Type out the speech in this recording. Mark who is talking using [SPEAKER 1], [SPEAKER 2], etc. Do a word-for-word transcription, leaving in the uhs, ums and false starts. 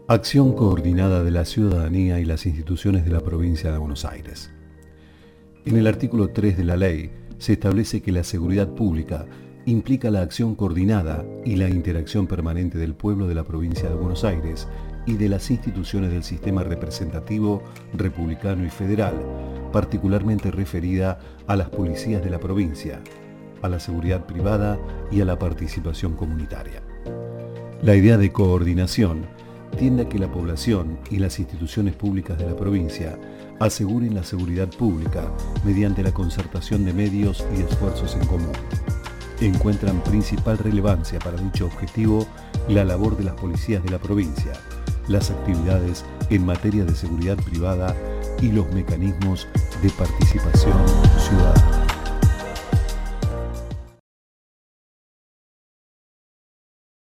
[SPEAKER 1] Acción coordinada de la ciudadanía y las instituciones de la provincia de Buenos Aires. En el artículo tres de la ley se establece que la seguridad pública implica la acción coordinada y la interacción permanente del pueblo de la provincia de Buenos Aires y de las instituciones del sistema representativo, republicano y federal, particularmente referida a las policías de la provincia, a la seguridad privada y a la participación comunitaria. La idea de coordinación tiende a que la población y las instituciones públicas de la provincia aseguren la seguridad pública mediante la concertación de medios y esfuerzos en común. Encuentran principal relevancia para dicho objetivo la labor de las policías de la provincia, las actividades en materia de seguridad privada y los mecanismos de participación ciudadana.